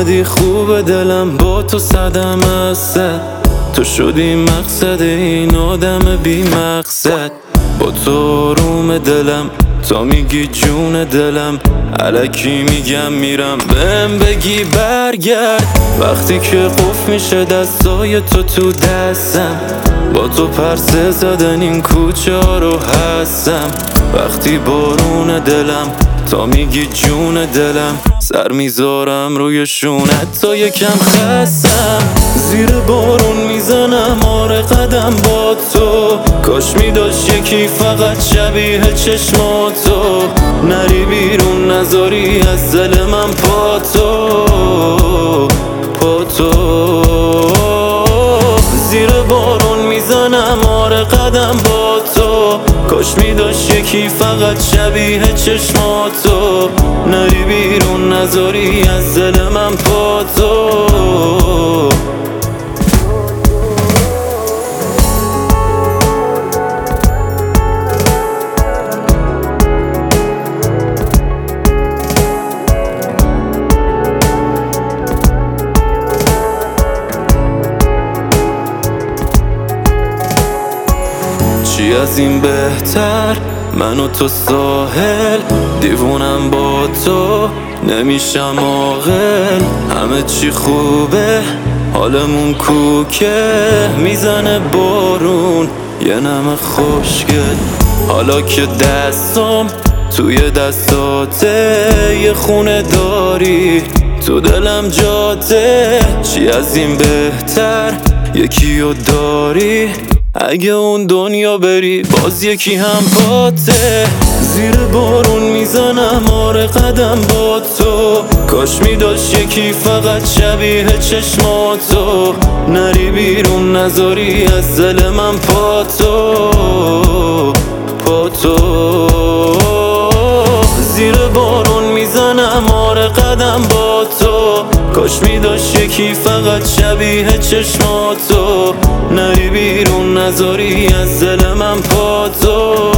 اومدی خوب دلم، با تو صدم هست، تو شدی مقصد این آدم بی مقصد. با تو روم دلم، تا میگی جون دلم، الکی میگم میرم بهم بگی برگرد. وقتی که قفل میشه دستای تو دستم، با تو پرسه زدن این کوچه ها رو هستم. وقتی بارون دلم، تا میگی جون دلم، سر میذارم روی شونت تا یکم خستم. زیر بارون میزنم آره قدم با تو، کاش میداشت یکی فقط شبیه چشماتو. نری بیرون نذاری از دل من پاتو. زیر بارون میزنم آره قدم با تو، کاش میداشت یکی فقط شبیه چشماتو. نری بیرون نذاری از دل من پاتو. چی از این بهتر، من و تو ساحل، دیوونم با تو نمیشم عاقل. همه چی خوبه حالمون کوکه، میزنه بارون یه نم خوشگل. حالا که دستم توی دستاته، یه خونه داری تو دلم جاته. چی از این بهتر، یکیو داری، اگه اون دنیا بری باز یکی هم پاته. زیر بارون میزنم آره قدم با تو، کاش میداشت یکی فقط شبیه چشماتو. نری بیرون نذاری از دل من پاتو. زیر بارون میزنم آره قدم با تو، کاش میداشت یکی فقط شبیه چشماتو. نری بیرون نذاری از دل من پاتو.